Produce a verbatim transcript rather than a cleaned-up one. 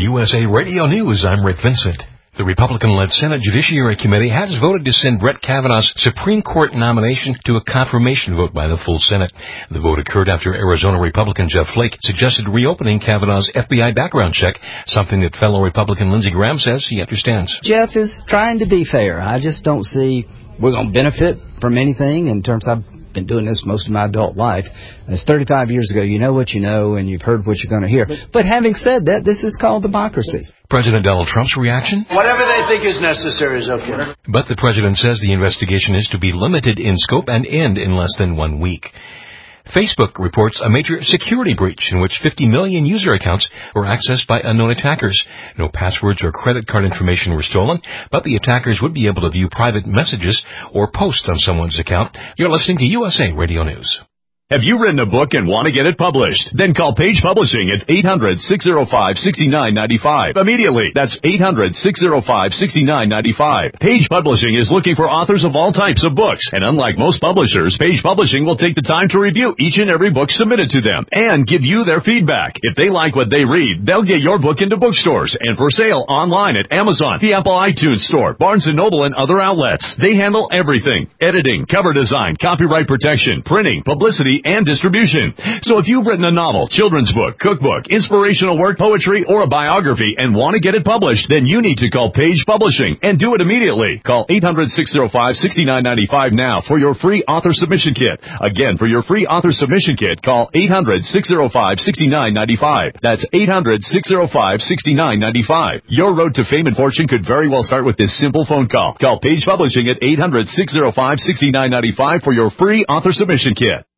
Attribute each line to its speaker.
Speaker 1: U S A Radio News, I'm Rick Vincent. The Republican-led Senate Judiciary Committee has voted to send Brett Kavanaugh's Supreme Court nomination to a confirmation vote by the full Senate. The vote occurred after Arizona Republican Jeff Flake suggested reopening Kavanaugh's F B I background check, something that fellow Republican Lindsey Graham says he understands.
Speaker 2: Jeff is trying to be fair. I just don't see we're going to benefit from anything in terms of I've been doing this most of my adult life. It's thirty-five years ago. You know what you know, and you've heard what you're going to hear. But having said that, this is called democracy.
Speaker 1: President Donald Trump's reaction?
Speaker 3: Whatever they think is necessary is okay.
Speaker 1: But the president says the investigation is to be limited in scope and end in less than one week. Facebook reports a major security breach in which fifty million user accounts were accessed by unknown attackers. No passwords or credit card information were stolen, but the attackers would be able to view private messages or posts on someone's account. You're listening to U S A Radio News.
Speaker 4: Have you written a book and want to get it published? Then call Page Publishing at eight hundred, six oh five, six nine nine five. Immediately. That's eight hundred, six oh five, six nine nine five. Page Publishing is looking for authors of all types of books. And unlike most publishers, Page Publishing will take the time to review each and every book submitted to them and give you their feedback. If they like what they read, they'll get your book into bookstores and for sale online at Amazon, the Apple iTunes Store, Barnes and Noble, and other outlets. They handle everything: editing, cover design, copyright protection, printing, publicity, and distribution. So if you've written a novel, children's book, cookbook, inspirational work, poetry, or a biography and want to get it published, then you need to call Page Publishing and do it immediately. Call eight hundred, six oh five, six nine nine five now for your free author submission kit. Again, for your free author submission kit, call eight hundred, six oh five, six nine nine five. That's eight hundred, six oh five, six nine nine five. Your road to fame and fortune could very well start with this simple phone call. Call Page Publishing at eight hundred, six oh five, six nine nine five for your free author submission kit.